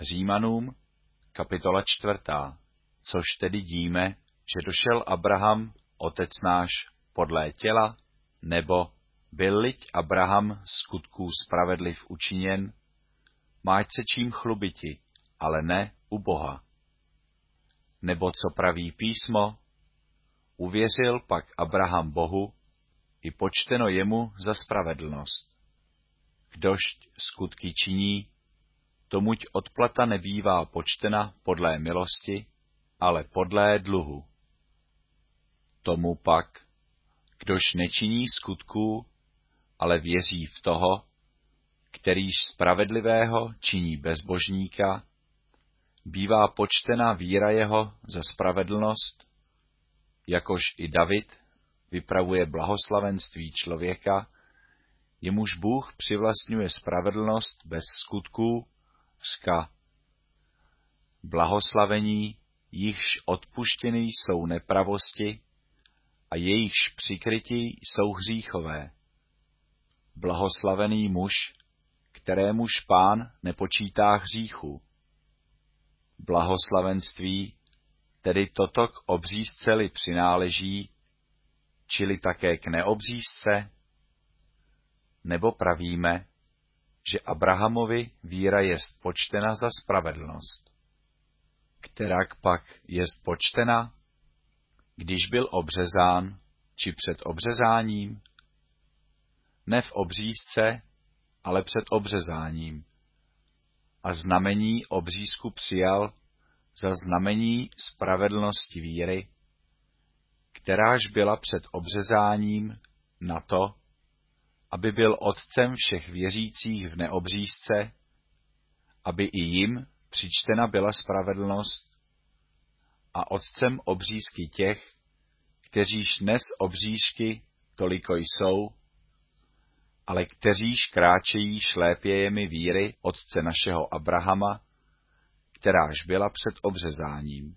Římanům, kapitola 4. Což tedy díme, že došel Abraham, otec náš, podle těla, nebo byl-liť Abraham skutků spravedliv učiněn, máť se čím chlubiti, ale ne u Boha. Nebo co praví písmo, uvěřil pak Abraham Bohu, i počteno jemu za spravedlnost. Kdož skutky činí, tomuť odplata nebývá počtena podlé milosti, ale podlé dluhu. Tomu pak, kdož nečiní skutků, ale věří v toho, kterýž spravedlivého činí bezbožníka, bývá počtena víra jeho za spravedlnost, jakož i David vypravuje blahoslavenství člověka, jemuž Bůh přivlastňuje spravedlnost bez skutků, řka: blahoslavení, jichž odpuštěny jsou nepravosti a jejichž přikryti jsou hříchové. Blahoslavený muž, kterémuž Pán nepočítá hříchu. Blahoslavenství, tedy toto k obřízce-li přináleží, čili také k neobřízce? Nebo pravíme, že Abrahamovi víra jest počtena za spravedlnost. Kterak pak jest počtena, když byl obřezán, či před obřezáním? Ne v obřízce, ale před obřezáním. A znamení obřízku přijal za znamení spravedlnosti víry, kteráž byla před obřezáním na to, aby byl otcem všech věřících v neobřízce, aby i jim přičtena byla spravedlnost, a otcem obřízky těch, kteříž dnes obřízky toliko jsou, ale kteříž kráčejí šlépějemi víry otce našeho Abrahama, kteráž byla před obřezáním.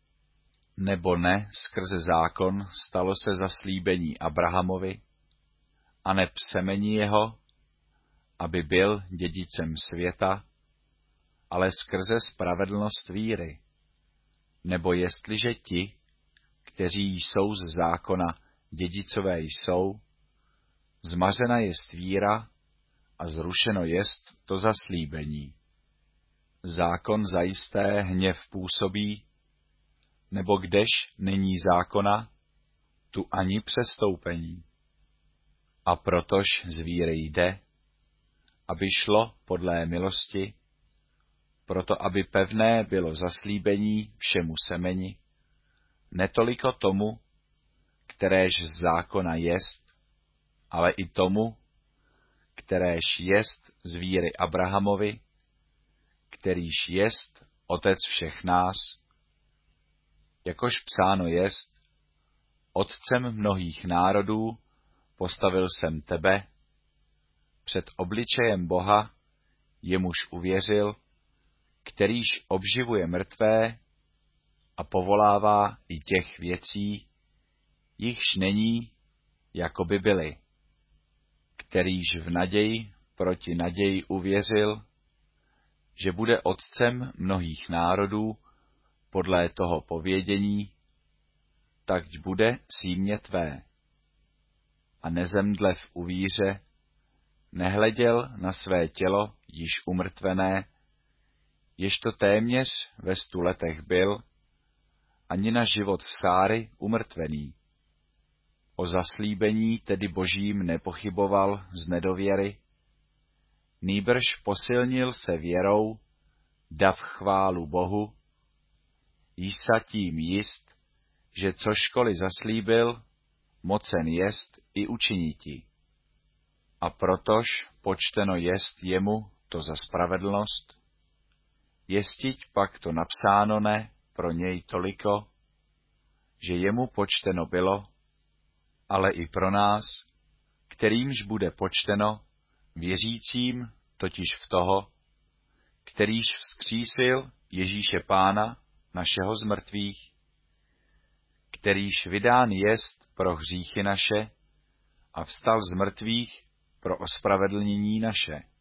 Nebo ne skrze zákon stalo se zaslíbení Abrahamovi, a neb semení jeho, aby byl dědicem světa, ale skrze spravedlnost víry. Nebo jestliže ti, kteří jsou z zákona dědicové jsou, zmařena jest víra a zrušeno jest to zaslíbení. Zákon zajisté hněv působí, nebo kdež není zákona, tu ani přestoupení. A protož z víry jde, aby šlo podlé milosti, proto aby pevné bylo zaslíbení všemu semeni, netoliko tomu, kteréž z zákona jest, ale i tomu, kteréž jest z víry Abrahamovi, kterýž jest otec všech nás, jakož psáno jest, otcem mnohých národů postavil jsem tebe, před obličejem Boha, jemuž uvěřil, kterýž obživuje mrtvé a povolává i těch věcí, jichž není, jako by byly, kterýž v naději proti naději uvěřil, že bude otcem mnohých národů podle toho povědění, takť bude símě tvé. A nezemdle v uvíře, nehleděl na své tělo již umrtvené, ježto téměř ve 100 letech byl, ani na život Sáry umrtvený. O zaslíbení tedy Božím nepochyboval z nedověry, nýbrž posilnil se věrou, dav chválu Bohu, jsa tím jist, že cožkoliv zaslíbil, mocen jest i učiniti. A protož počteno jest jemu to za spravedlnost, jestiť pak to napsáno ne pro něj toliko, že jemu počteno bylo, ale i pro nás, kterýmž bude počteno, věřícím totiž v toho, kterýž vzkřísil Ježíše Pána, našeho z mrtvých, kterýž vydán jest pro hříchy naše a vstal z mrtvých pro ospravedlnění naše.